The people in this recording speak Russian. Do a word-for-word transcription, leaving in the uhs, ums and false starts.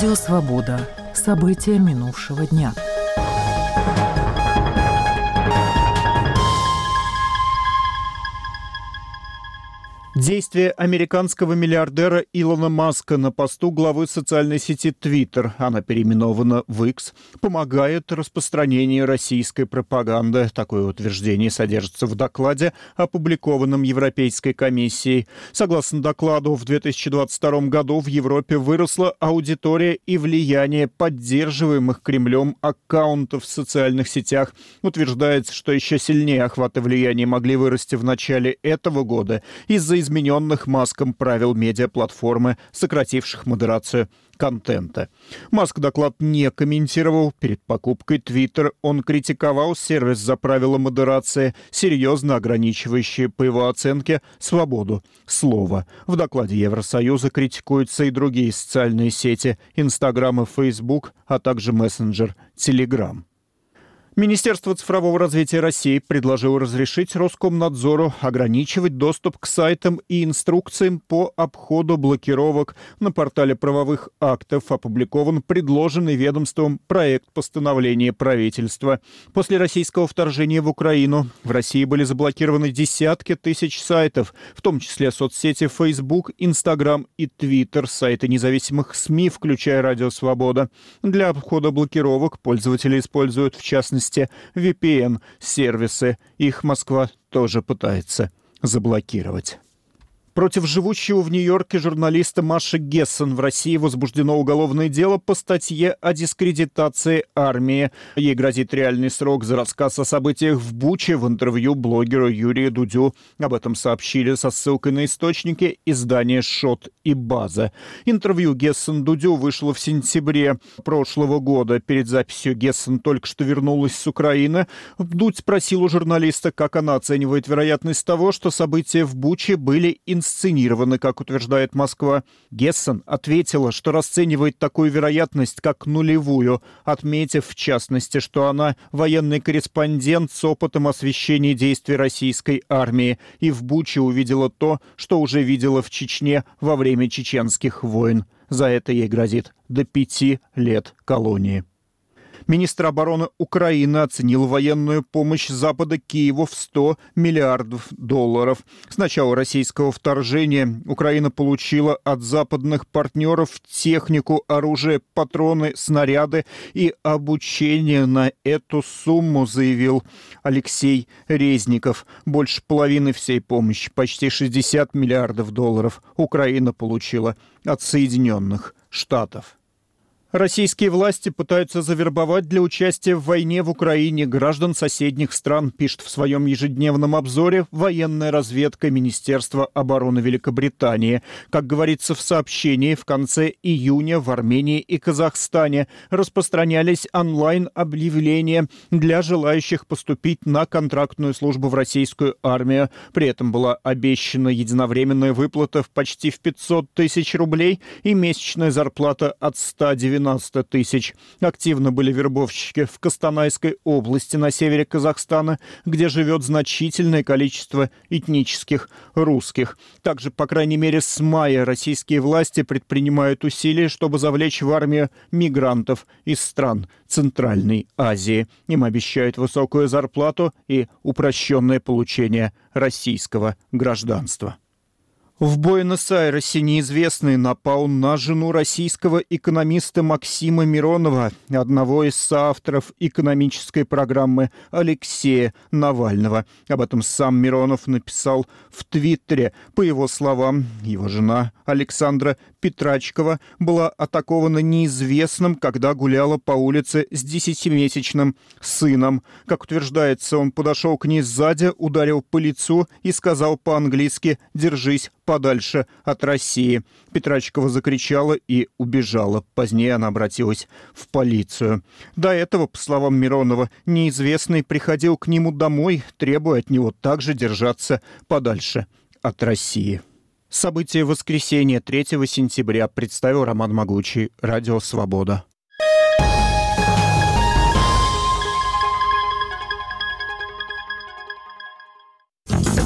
Радио «Свобода». События минувшего дня. Действия американского миллиардера Илона Маска на посту главы социальной сети Twitter, она переименована в X, помогают распространению российской пропаганды. Такое утверждение содержится в докладе, опубликованном Европейской комиссией. Согласно докладу, в две тысячи двадцать втором году в Европе выросла аудитория и влияние поддерживаемых Кремлем аккаунтов в социальных сетях. Утверждается, что еще сильнее охват и влияние могли вырасти в начале этого года из-за измененных Маском правил медиаплатформы, сокративших модерацию контента. Маск доклад не комментировал. Перед покупкой Twitter он критиковал сервис за правила модерации, серьезно ограничивающие, по его оценке, свободу слова. В докладе Евросоюза критикуются и другие социальные сети – Инстаграм и Фейсбук, а также мессенджер Телеграм. Министерство цифрового развития России предложило разрешить Роскомнадзору ограничивать доступ к сайтам и инструкциям по обходу блокировок. На портале правовых актов опубликован предложенный ведомством проект постановления правительства. После российского вторжения в Украину в России были заблокированы десятки тысяч сайтов, в том числе соцсети Facebook, Instagram и Twitter, сайты независимых СМИ, включая «Радио Свобода». Для обхода блокировок пользователи используют, в частности, ви пи эн-сервисы. Их Москва тоже пытается заблокировать. Против живущего в Нью-Йорке журналиста Маши Гессен в России возбуждено уголовное дело по статье о дискредитации армии. Ей грозит реальный срок за рассказ о событиях в Буче в интервью блогеру Юрию Дудю. Об этом сообщили со ссылкой на источники издания «Шот» и «База». Интервью Гессен Дудю вышло в сентябре прошлого года. Перед записью Гессен только что вернулась с Украины. Дудь спросил у журналиста, как она оценивает вероятность того, что события в Буче были инсценированы. инсценированы, как утверждает Москва. Гессен ответила, что расценивает такую вероятность как нулевую, отметив, в частности, что она военный корреспондент с опытом освещения действий российской армии и в Буче увидела то, что уже видела в Чечне во время чеченских войн. За это ей грозит до пяти лет колонии. Министр обороны Украины оценил военную помощь Запада Киеву в сто миллиардов долларов. С начала российского вторжения Украина получила от западных партнеров технику, оружие, патроны, снаряды и обучение. На эту сумму, заявил Алексей Резников, больше половины всей помощи, почти шестьдесят миллиардов долларов, Украина получила от Соединенных Штатов. Российские власти пытаются завербовать для участия в войне в Украине граждан соседних стран, пишет в своем ежедневном обзоре военная разведка Министерства обороны Великобритании. Как говорится в сообщении, в конце июня в Армении и Казахстане распространялись онлайн-объявления для желающих поступить на контрактную службу в российскую армию. При этом была обещана единовременная выплата в почти в пятьсот тысяч рублей и месячная зарплата от ста девяноста тысяч. Активно были вербовщики в Костанайской области на севере Казахстана, где живет значительное количество этнических русских. Также, по крайней мере, с мая российские власти предпринимают усилия, чтобы завлечь в армию мигрантов из стран Центральной Азии. Им обещают высокую зарплату и упрощенное получение российского гражданства. В Буэнос-Айресе неизвестный напал на жену российского экономиста Максима Миронова, одного из соавторов экономической программы Алексея Навального. Об этом сам Миронов написал в Твиттере. По его словам, его жена Александра Петрачкова была атакована неизвестным, когда гуляла по улице с десятимесячным сыном. Как утверждается, он подошел к ней сзади, ударил по лицу и сказал по-английски «держись подальше от России». Петрачкова закричала и убежала. Позднее она обратилась в полицию. До этого, по словам Миронова, неизвестный приходил к нему домой, требуя от него также держаться подальше от России. События воскресенья третьего сентября представил Роман Могучий, Радио Свобода.